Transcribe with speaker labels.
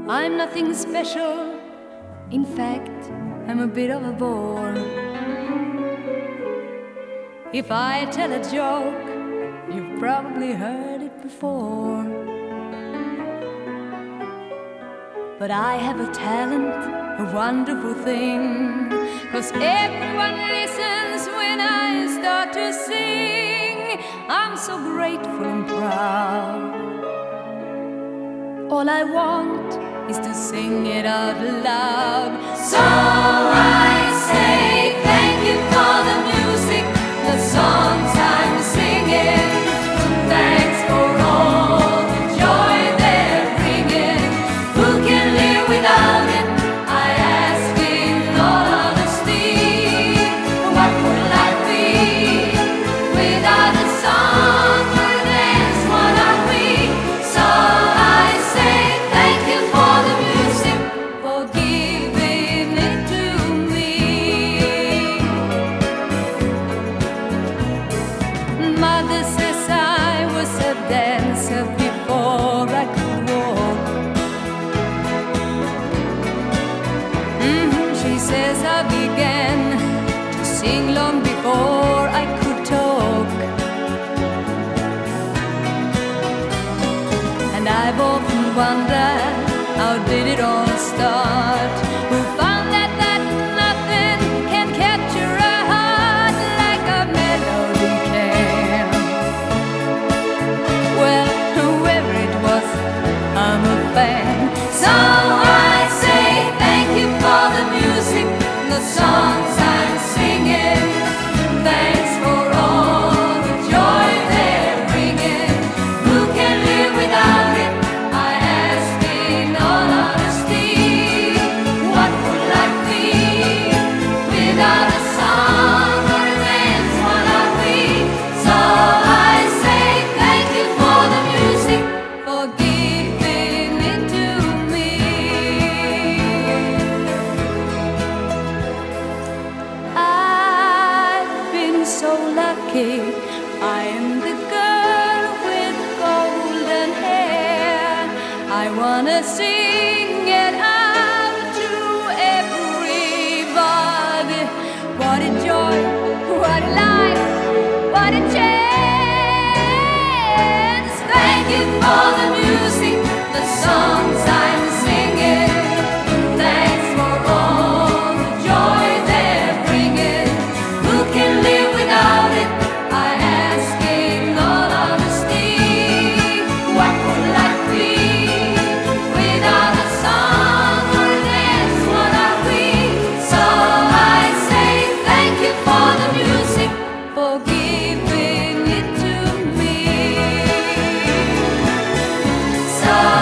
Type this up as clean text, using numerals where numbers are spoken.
Speaker 1: I'm nothing special. In fact, I'm a bit of a bore. If I tell a joke, you've probably heard it before. But I have a talent, a wonderful thing, 'cause everyone listens when I start to sing. I'm so grateful and proud. All I want is to sing it out loud. So I say thank you for the music, the songs I'm singing. Thanks for all the joy they're bringing. Who can live without it? I ask in all honesty. What would life be without a song or a dance? What are we? So I say thank you for the music, for giving it to me. Mother says I was a dancer before I could walk. She says I began to sing long before I could talk. And I've often wondered, how did it all start? Who found that nothing can capture a heart like a melody can? Well, whoever it was, I'm a fan. So I say thank you for the music, the songs I'm singing. Thanks for all the joy they're bringing. Who can live without it? I ask in all honesty. What would life be without a song or a dance? What are we? So I say thank you for the music, for giving it to me. I've been so lucky. I am the girl with golden hair. I wanna sing it out to everybody. What a joy, what a life, what a chance. Thank you for the music, the songs I'm singing. Thanks for all the joy they're bringing. Who can live without it? I ask in all honesty. What would life be without a song or a dance? What are we? So I say thank you for the music, for giving it to me. So